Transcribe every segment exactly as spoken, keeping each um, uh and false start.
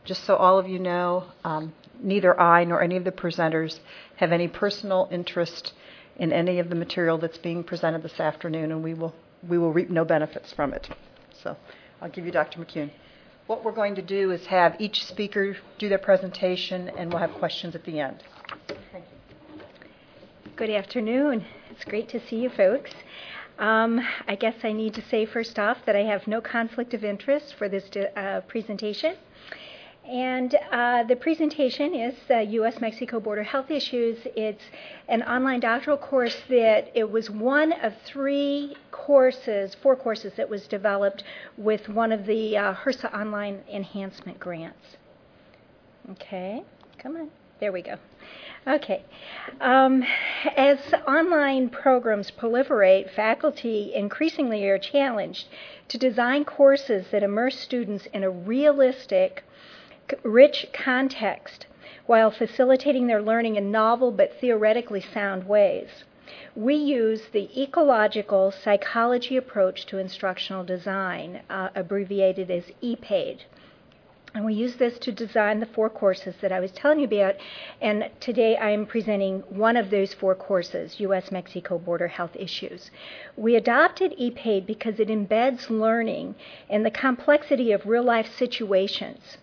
just so all of you know, um, neither I nor any of the presenters have any personal interest in any of the material that's being presented this afternoon, and we will we will reap no benefits from it. So I'll give you Doctor McCune. What we're going to do is have each speaker do their presentation, and we'll have questions at the end. Thank you. Good afternoon. It's great to see you folks. Um, I guess I need to say first off that I have no conflict of interest for this uh, presentation. And uh, the presentation is uh, U S Mexico Border Health Issues. It's an online doctoral course that it was one of three courses, four courses that was developed with one of the uh, HRSA Online Enhancement Grants. Okay, come on. There we go. Okay. Um, as online programs proliferate, faculty increasingly are challenged to design courses that immerse students in a realistic, rich context while facilitating their learning in novel but theoretically sound ways. We use the ecological psychology approach to instructional design, uh, abbreviated as E P A D. And we use this to design the four courses that I was telling you about. And today I am presenting one of those four courses, U S Mexico Border Health Issues. We adopted E P A D because it embeds learning in the complexity of real-life situations.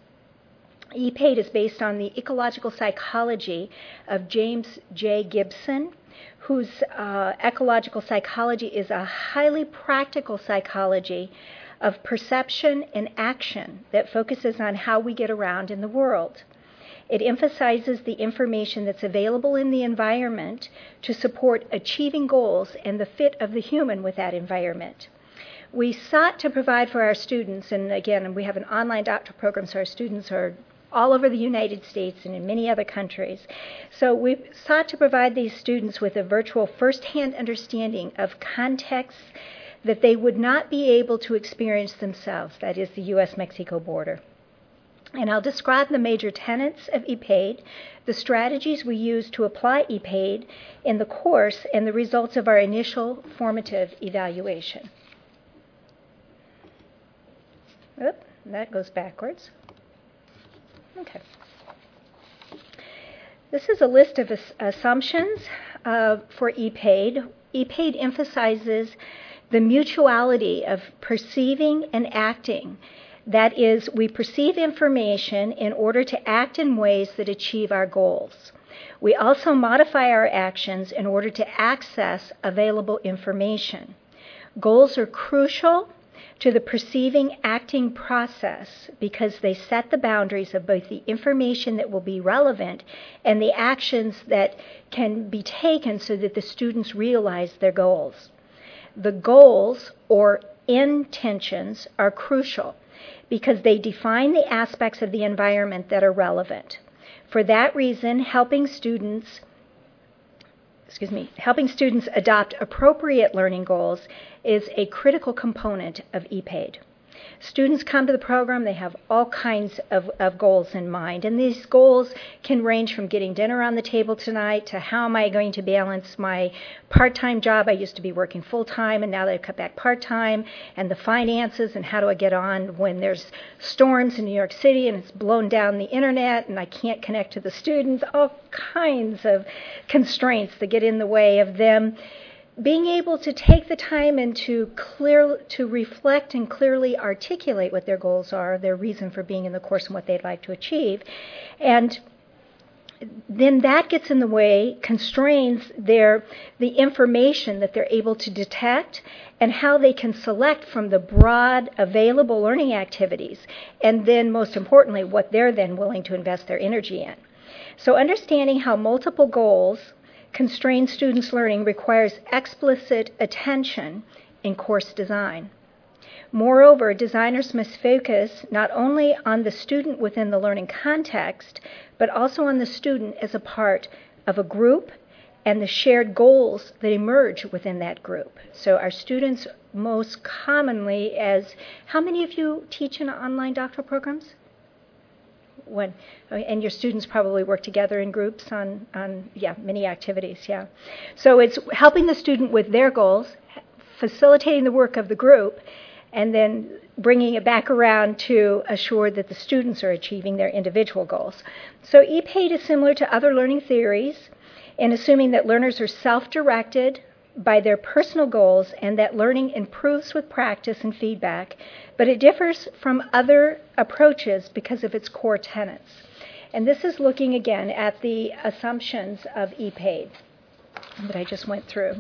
E P A D is based on the ecological psychology of James J. Gibson, whose uh, ecological psychology is a highly practical psychology of perception and action that focuses on how we get around in the world. It emphasizes the information that's available in the environment to support achieving goals and the fit of the human with that environment. We sought to provide for our students, and again, we have an online doctoral program, so our students are all over the United States and in many other countries. So we sought to provide these students with a virtual first-hand understanding of contexts that they would not be able to experience themselves, that is the U S Mexico border. And I'll describe the major tenets of E P A D, the strategies we use to apply E P A D in the course, and the results of our initial formative evaluation. Oop, that goes backwards. Okay. This is a list of as- assumptions uh, for E P A D. E P A D emphasizes the mutuality of perceiving and acting. That is, we perceive information in order to act in ways that achieve our goals. We also modify our actions in order to access available information. Goals are crucial to the perceiving acting process because they set the boundaries of both the information that will be relevant and the actions that can be taken so that the students realize their goals. The goals, or intentions, are crucial because they define the aspects of the environment that are relevant. For that reason, helping students, excuse me, helping students adopt appropriate learning goals is a critical component of E P A D. Students come to the program, they have all kinds of, of goals in mind, and these goals can range from getting dinner on the table tonight to how am I going to balance my part-time job. I used to be working full-time, and now they've cut back part-time, and the finances, and how do I get on when there's storms in New York City and it's blown down the internet and I can't connect to the students, all kinds of constraints that get in the way of them being able to take the time and to clear, to reflect and clearly articulate what their goals are, their reason for being in the course and what they'd like to achieve. And then that gets in the way, constrains their, the information that they're able to detect and how they can select from the broad available learning activities, and then most importantly, what they're then willing to invest their energy in. So understanding how multiple goals constrained students' learning requires explicit attention in course design. Moreover, designers must focus not only on the student within the learning context, but also on the student as a part of a group and the shared goals that emerge within that group. So our students most commonly as, how many of you teach in online doctoral programs? When, and your students probably work together in groups on, on, yeah, many activities, yeah. So it's helping the student with their goals, facilitating the work of the group, and then bringing it back around to assure that the students are achieving their individual goals. So E P A I D is similar to other learning theories in assuming that learners are self-directed by their personal goals and that learning improves with practice and feedback, but it differs from other approaches because of its core tenets. And this is looking again at the assumptions of E P A I D that I just went through.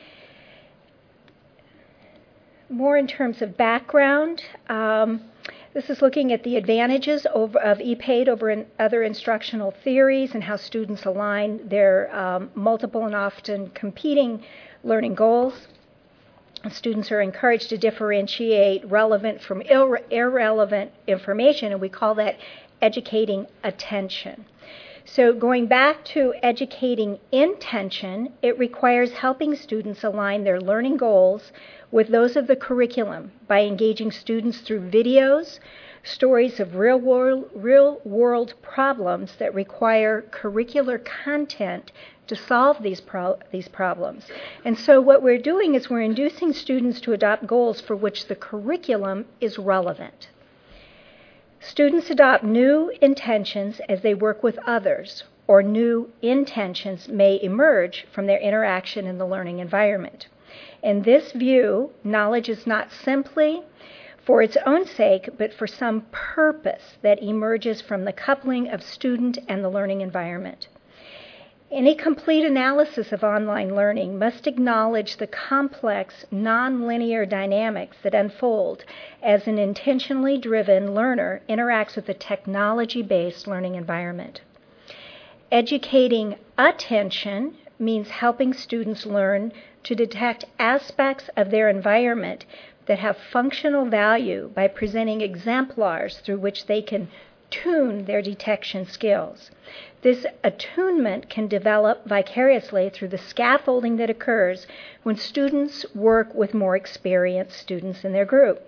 More in terms of background, um, this is looking at the advantages of, of E P A I D over in other instructional theories and how students align their um, multiple and often competing learning goals. Students are encouraged to differentiate relevant from irre- irrelevant information, and we call that educating attention. So going back to educating intention, it requires helping students align their learning goals with those of the curriculum by engaging students through videos, stories of real world, real world problems that require curricular content to solve these, pro- these problems. And so what we're doing is we're inducing students to adopt goals for which the curriculum is relevant. Students adopt new intentions as they work with others, or new intentions may emerge from their interaction in the learning environment. In this view, knowledge is not simply for its own sake, but for some purpose that emerges from the coupling of student and the learning environment. Any complete analysis of online learning must acknowledge the complex, nonlinear dynamics that unfold as an intentionally driven learner interacts with a technology-based learning environment. Educating attention means helping students learn to detect aspects of their environment that have functional value by presenting exemplars through which they can tune their detection skills. This attunement can develop vicariously through the scaffolding that occurs when students work with more experienced students in their group.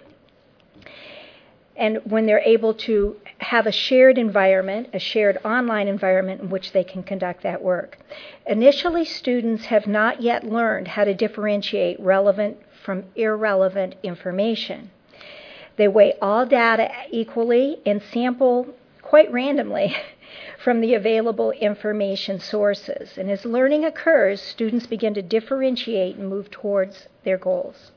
And when they're able to have a shared environment, a shared online environment in which they can conduct that work. Initially, students have not yet learned how to differentiate relevant from irrelevant information. They weigh all data equally and sample quite randomly from the available information sources. And as learning occurs, students begin to differentiate and move towards their goals.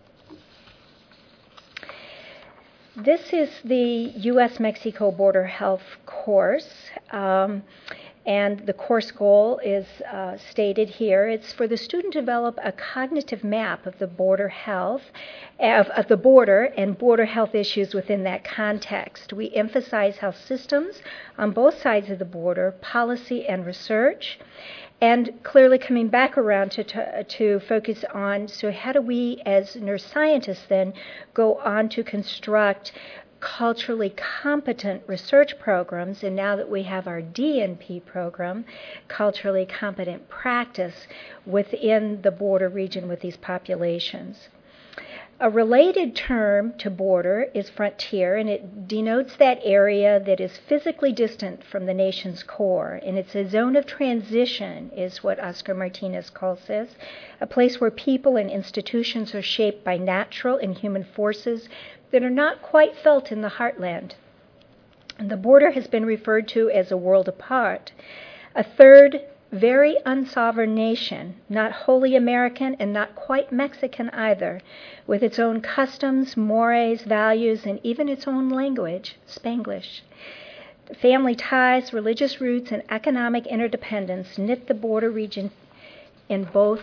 This is the U S Mexico Border Health course, um, and the course goal is uh, stated here. It's for the student to develop a cognitive map of the border health, of, of the border and border health issues within that context. We emphasize health systems on both sides of the border, policy and research, and clearly coming back around to, to, to focus on, so how do we as nurse scientists then go on to construct culturally competent research programs, and now that we have our D N P program, culturally competent practice within the border region with these populations. A related term to border is frontier, and it denotes that area that is physically distant from the nation's core, and it's a zone of transition, is what Oscar Martinez calls this, a place where people and institutions are shaped by natural and human forces that are not quite felt in the heartland. And the border has been referred to as a world apart. A third, very unsovereign nation, not wholly American and not quite Mexican either, with its own customs, mores, values, and even its own language, Spanglish. Family ties, religious roots, and economic interdependence knit the border region in both,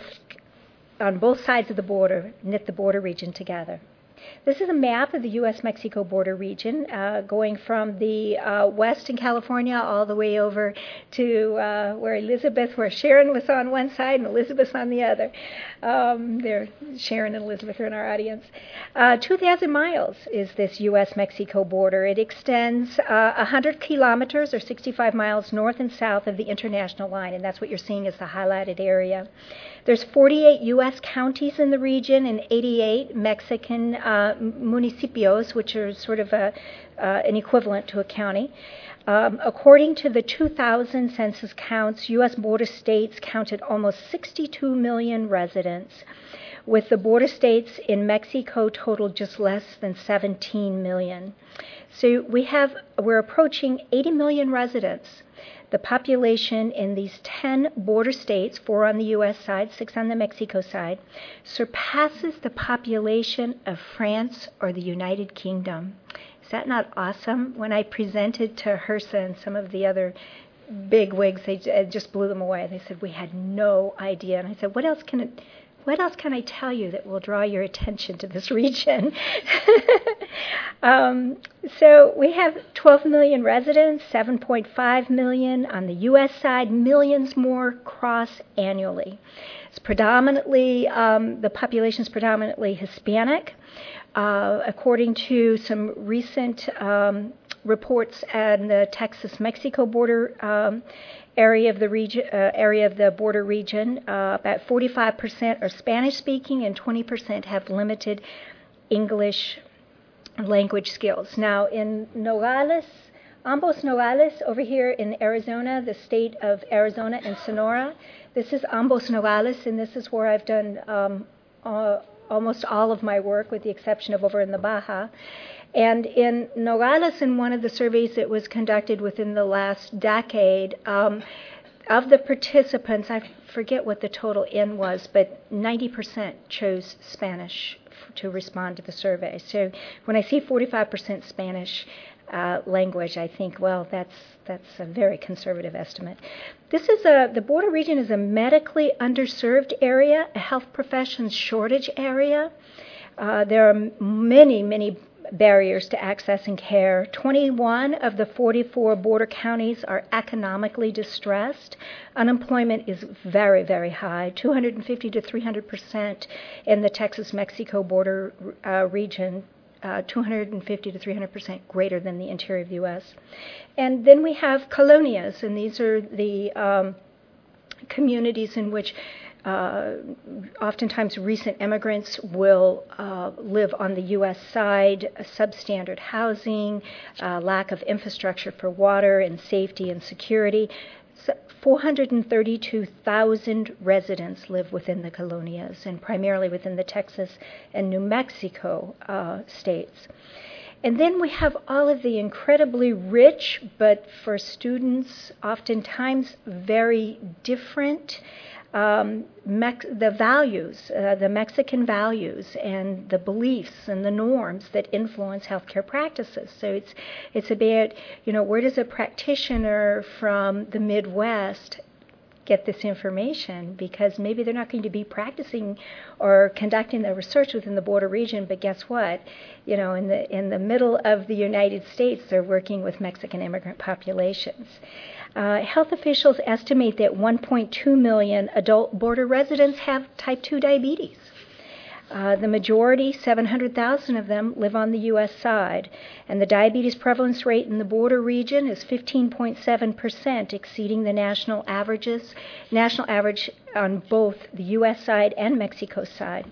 on both sides of the border, knit the border region together. This is a map of the U S Mexico border region, uh, going from the uh, west in California all the way over to uh, where Elizabeth, where Sharon was on one side and Elizabeth's on the other. Um, there, Sharon and Elizabeth are in our audience. Uh, two thousand miles is this U S Mexico border. It extends uh, one hundred kilometers or sixty-five miles north and south of the international line, and that's what you're seeing as the highlighted area. There's forty-eight U S counties in the region and eighty-eight Mexican uh, municipios, which are sort of a, uh, an equivalent to a county. Um, according to the two thousand census counts, U S border states counted almost sixty-two million residents, with the border states in Mexico total just less than seventeen million. So we have, we're approaching eighty million residents. The population in these ten border states, four on the U S side, six on the Mexico side, surpasses the population of France or the United Kingdom. Is that not awesome? When I presented to H R S A and some of the other big wigs, they it just blew them away. They said, we had no idea. And I said, what else can it, what else can I tell you that will draw your attention to this region? um, so we have twelve million residents, seven point five million on the U S side, millions more cross annually. It's predominantly, um, the population is predominantly Hispanic. Uh, according to some recent um, reports on the Texas-Mexico border um, area of the region, uh, area of the border region, uh, about forty-five percent are Spanish-speaking and twenty percent have limited English language skills. Now, in Nogales, Ambos Nogales, over here in Arizona, the state of Arizona and Sonora, this is Ambos Nogales, and this is where I've done um, uh, almost all of my work, with the exception of over in the Baja. And in Nogales, in one of the surveys that was conducted within the last decade, um, of the participants, I forget what the total N was, but ninety percent chose Spanish f- to respond to the survey. So when I see forty-five percent Spanish uh, language, I think, well, that's that's a very conservative estimate. This is a, the border region is a medically underserved area, a health professions shortage area. Uh, there are many, many barriers to accessing care. twenty-one of the forty-four border counties are economically distressed. Unemployment is very, very high, two hundred fifty to three hundred percent in the Texas-Mexico border uh, region, uh, two hundred fifty to three hundred percent greater than the interior of the U S. And then we have colonias, and these are the um, communities in which Uh, oftentimes recent immigrants will uh, live on the U S side, uh, substandard housing, uh, lack of infrastructure for water and safety and security. So four hundred thirty-two thousand residents live within the colonias, and primarily within the Texas and New Mexico uh, states. And then we have all of the incredibly rich, but for students oftentimes very different, Um, Mex- the values, uh, the Mexican values and the beliefs and the norms that influence healthcare practices. So it's it's about, you know, where does a practitioner from the Midwest get this information? Because maybe they're not going to be practicing or conducting their research within the border region, but guess what? You know, in the in the middle of the United States, they're working with Mexican immigrant populations. Uh, health officials estimate that one point two million adult border residents have type two diabetes. Uh, the majority, seven hundred thousand of them, live on the U S side, and the diabetes prevalence rate in the border region is fifteen point seven percent, exceeding the national averages, national average on both the U S side and Mexico side.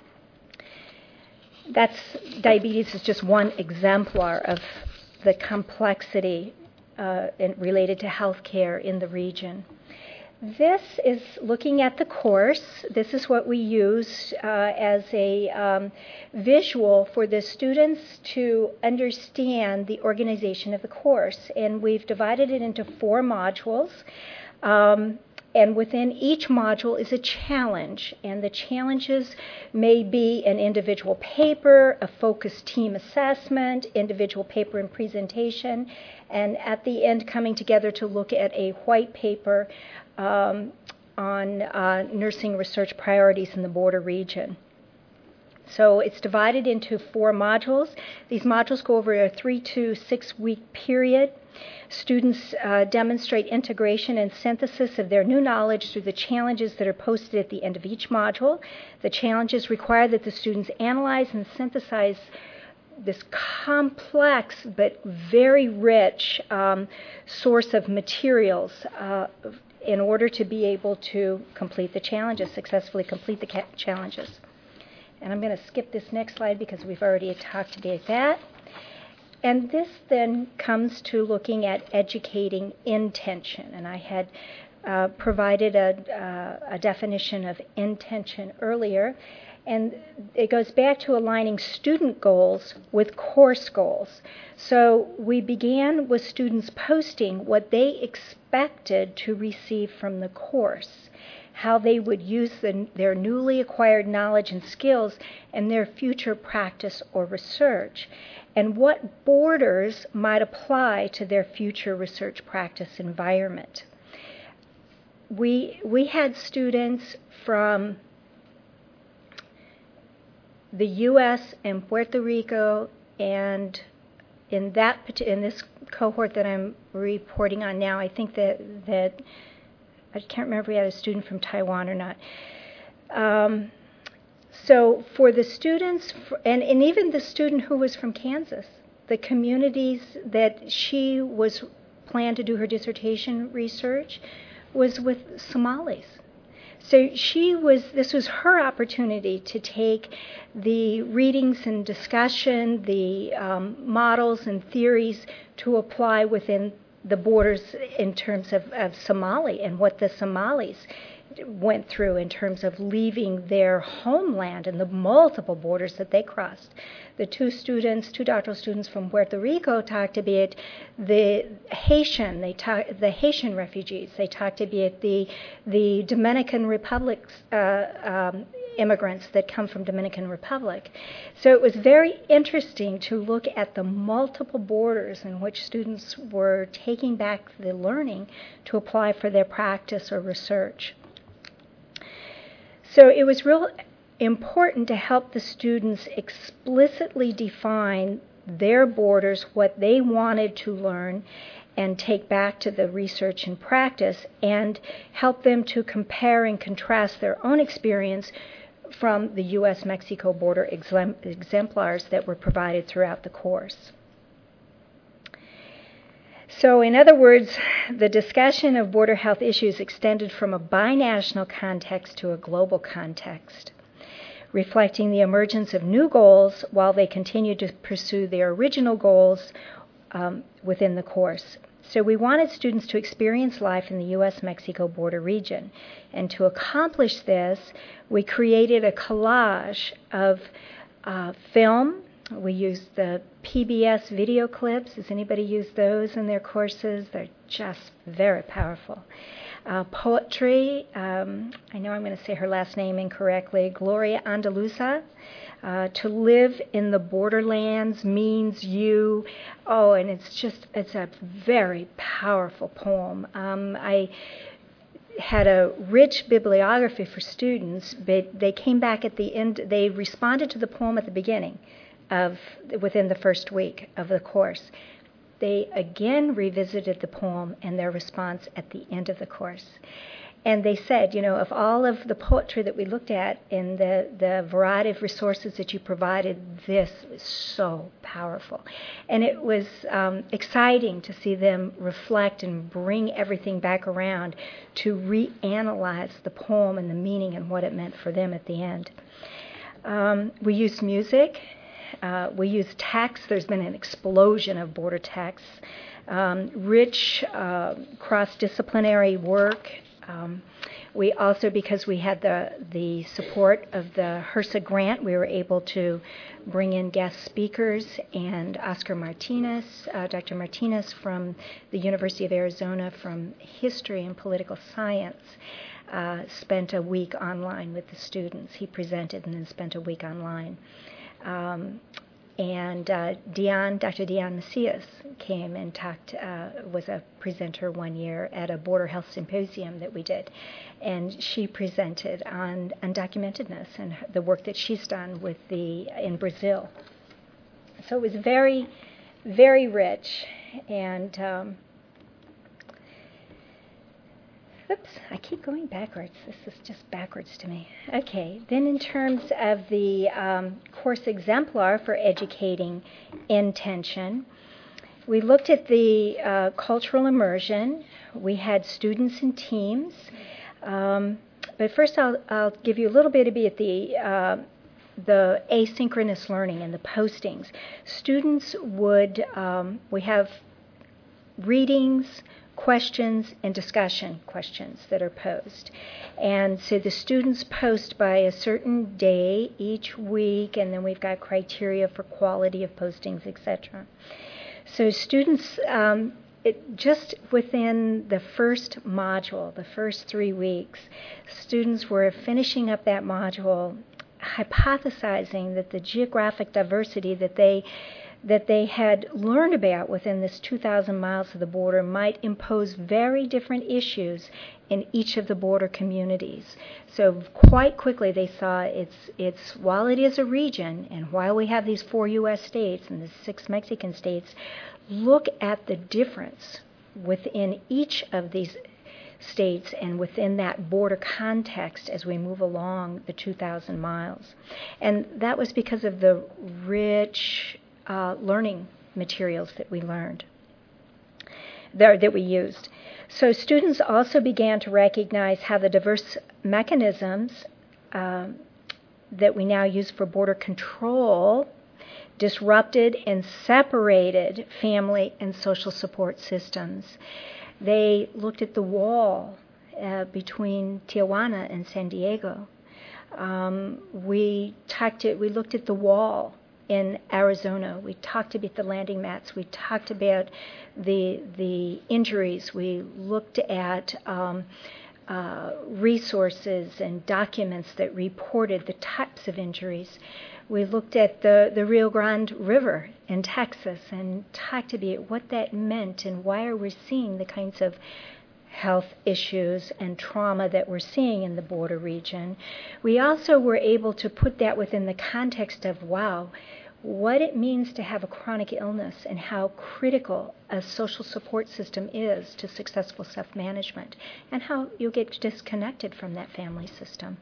That's diabetes is just one exemplar of the complexity Uh, in, related to health care in the region. This is looking at the course. This is what we use uh, as a um, visual for the students to understand the organization of the course. And we've divided it into four modules. Um, And within each module is a challenge, and the challenges may be an individual paper, a focused team assessment, individual paper and presentation, and at the end coming together to look at a white paper um, on uh, nursing research priorities in the border region. So it's divided into four modules. These modules go over a three to six week period. Students uh, demonstrate integration and synthesis of their new knowledge through the challenges that are posted at the end of each module. The challenges require that the students analyze and synthesize this complex but very rich um, source of materials uh, in order to be able to complete the challenges, successfully complete the ca- challenges. And I'm going to skip this next slide because we've already talked about that. And this then comes to looking at educating intention. And I had uh, provided a, uh, a definition of intention earlier. And it goes back to aligning student goals with course goals. So we began with students posting what they expected to receive from the course, how they would use the, their newly acquired knowledge and skills in their future practice or research, and what borders might apply to their future research practice environment. We, we had students from the U S and Puerto Rico, and in that in this cohort that I'm reporting on now, I think that that I can't remember if we had a student from Taiwan or not. Um, so for the students, and, and even the student who was from Kansas, the communities that she was planned to do her dissertation research was with Somalis. So she was, this was her opportunity to take the readings and discussion, the um, models and theories to apply within the borders in terms of, of Somali and what the Somalis went through in terms of leaving their homeland and the multiple borders that they crossed. The two students, two doctoral students from Puerto Rico talked about the Haitian, they talk, the Haitian refugees. They talked about the the Dominican Republic's uh, um, immigrants that come from Dominican Republic. So it was very interesting to look at the multiple borders in which students were taking back the learning to apply for their practice or research. So it was real important to help the students explicitly define their borders, what they wanted to learn and take back to the research and practice, and help them to compare and contrast their own experience from the U S Mexico border exemplars that were provided throughout the course. So in other words, the discussion of border health issues extended from a binational context to a global context, reflecting the emergence of new goals while they continued to pursue their original goals um, within the course. So we wanted students to experience life in the U S Mexico border region. And to accomplish this, we created a collage of uh, film. We used the P B S video clips. Has anybody used those in their courses? They're just very powerful. Uh, poetry, um, I know I'm going to say her last name incorrectly, Gloria Andaluza. Uh, to live in the borderlands means you. Oh, and it's just, it's a very powerful poem. Um, I had a rich bibliography for students, but they came back at the end, they responded to the poem at the beginning of, within the first week of the course. They again revisited the poem and their response at the end of the course. And they said, you know, of all of the poetry that we looked at in the, the variety of resources that you provided, this is so powerful. And it was um, exciting to see them reflect and bring everything back around to reanalyze the poem and the meaning and what it meant for them at the end. Um, we used music. Uh, we use text. There's been an explosion of border texts, um, rich uh, cross-disciplinary work. Um, we also, because we had the, the support of the HRSA grant, we were able to bring in guest speakers, and Oscar Martinez, uh, Doctor Martinez from the University of Arizona from history and political science, uh, spent a week online with the students. He presented and then spent a week online. Um, and uh, Dion, Doctor Dion Macias came and talked, uh, was a presenter one year at a border health symposium that we did. And she presented on undocumentedness and the work that she's done with the, in Brazil. So it was very, very rich. And um, oops, I keep going backwards. This is just backwards to me. Okay, then in terms of the um, course exemplar for educating intention, we looked at the uh, cultural immersion. We had students in teams. Um, but first I'll, I'll give you a little bit about the, uh, the asynchronous learning and the postings. Students would, um, we have readings, questions and discussion questions that are posed. And so the students post by a certain day each week, and then we've got criteria for quality of postings, et cetera. So students, um, it, just within the first module, the first three weeks, students were finishing up that module hypothesizing that the geographic diversity that they that they had learned about within this two thousand miles of the border might impose very different issues in each of the border communities. So quite quickly they saw it's, it's while it is a region, and while we have these four U S states and the six Mexican states, look at the difference within each of these states and within that border context as we move along the two thousand miles. And that was because of the rich uh, learning materials that we learned, that, that we used. So students also began to recognize how the diverse mechanisms uh, that we now use for border control disrupted and separated family and social support systems. They looked at the wall uh, between Tijuana and San Diego. Um, we talked to, we looked at the wall in Arizona. We talked about the landing mats. We talked about the the injuries. We looked at um, uh, resources and documents that reported the types of injuries. We looked at the, the Rio Grande River in Texas and talked about what that meant and why are we seeing the kinds of health issues and trauma that we're seeing in the border region. We also were able to put that within the context of, wow, what it means to have a chronic illness and how critical a social support system is to successful self-management, and how you'll get disconnected from that family system.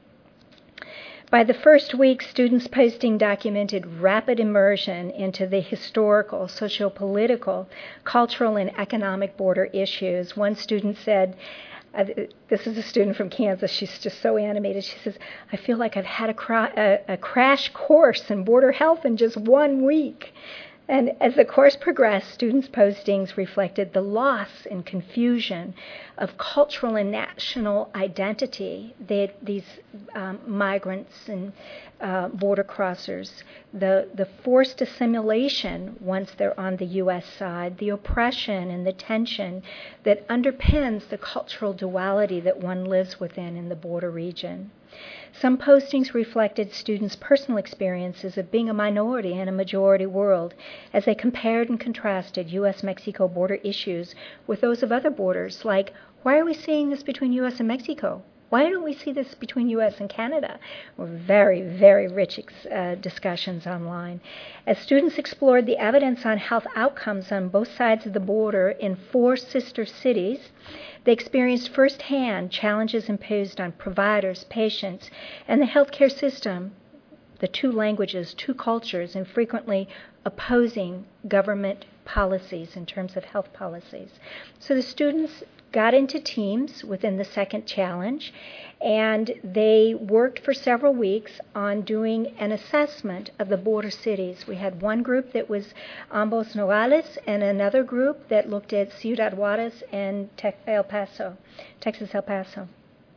By the first week, students posting documented rapid immersion into the historical, socio-political, cultural, and economic border issues. One student said, uh, this is a student from Kansas, she's just so animated, she says, I feel like I've had a, cra- a, a crash course in border health in just one week. And as the course progressed, students' postings reflected the loss and confusion of cultural and national identity that these um, migrants and uh, border crossers, the, the forced assimilation once they're on the U S side, the oppression and the tension that underpins the cultural duality that one lives within in the border region. Some postings reflected students' personal experiences of being a minority in a majority world as they compared and contrasted U S Mexico border issues with those of other borders, like, why are we seeing this between U S and Mexico? Why don't we see this between U S and Canada? Were very, very rich uh, discussions online. As students explored the evidence on health outcomes on both sides of the border in four sister cities, they experienced firsthand challenges imposed on providers, patients, and the healthcare system, the two languages, two cultures, and frequently opposing government policies in terms of health policies. So the students got into teams within the second challenge, and they worked for several weeks on doing an assessment of the border cities. We had one group that was Ambos Nogales and another group that looked at Ciudad Juarez and El Paso, Texas El Paso.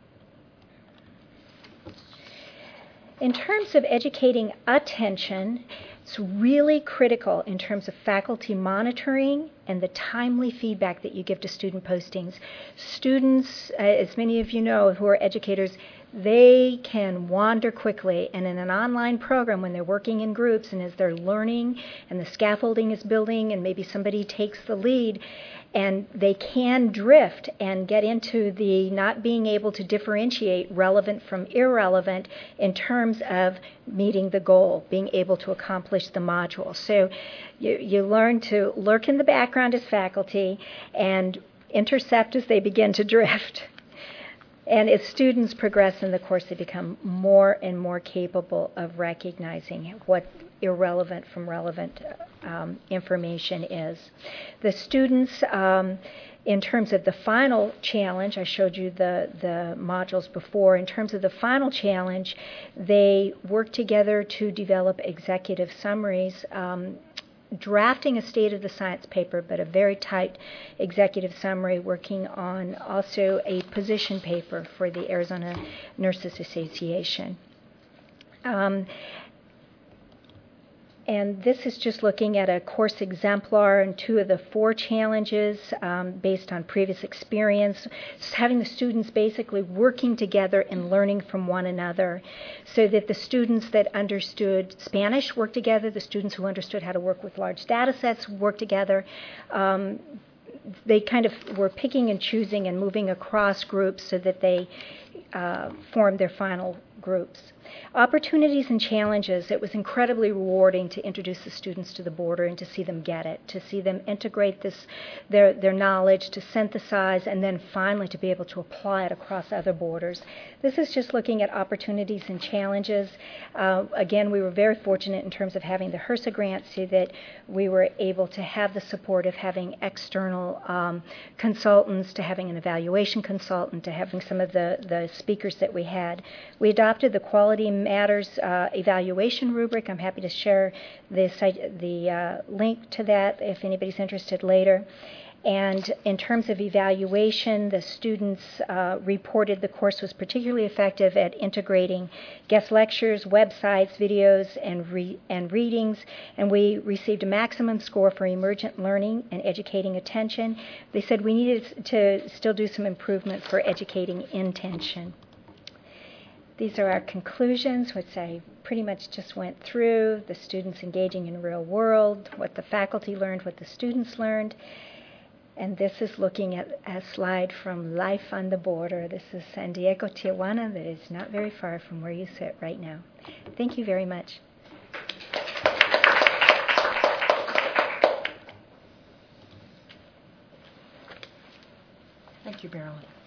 In terms of educating attention, it's really critical in terms of faculty monitoring and the timely feedback that you give to student postings. Students, uh, as many of you know who are educators, they can wander quickly, and in an online program when they're working in groups and as they're learning and the scaffolding is building and maybe somebody takes the lead, and they can drift and get into the not being able to differentiate relevant from irrelevant in terms of meeting the goal, being able to accomplish the module. So you, you learn to lurk in the background as faculty and intercept as they begin to drift. And as students progress in the course, they become more and more capable of recognizing what irrelevant from relevant um, information is. The students, um, in terms of the final challenge, I showed you the, the modules before, in terms of the final challenge, they work together to develop executive summaries um, drafting a state of the science paper, but a very tight executive summary, working on also a position paper for the Arizona Nurses Association. Um, And this is just looking at a course exemplar and two of the four challenges um, based on previous experience. Just having the students basically working together and learning from one another, so that the students that understood Spanish work together, the students who understood how to work with large data sets work together. Um, they kind of were picking and choosing and moving across groups so that they uh, formed their final groups. Opportunities and challenges. It was incredibly rewarding to introduce the students to the border and to see them get it, to see them integrate this, their, their knowledge, to synthesize, and then finally to be able to apply it across other borders. This is just looking at opportunities and challenges. Uh, again, we were very fortunate in terms of having the HRSA grant, so that we were able to have the support of having external um, consultants, to having an evaluation consultant, to having some of the, the speakers that we had. We adopted the Quality Matters uh, evaluation rubric. I'm happy to share the, site, the uh, link to that if anybody's interested later. And in terms of evaluation, the students uh, reported the course was particularly effective at integrating guest lectures, websites, videos, and, re- and readings. And we received a maximum score for emergent learning and educating attention. They said we needed to still do some improvement for educating intention. These are our conclusions, which I pretty much just went through. The students engaging in real world, what the faculty learned, what the students learned. And this is looking at a slide from Life on the Border. This is San Diego, Tijuana, that is not very far from where you sit right now. Thank you very much. Thank you, Marilyn.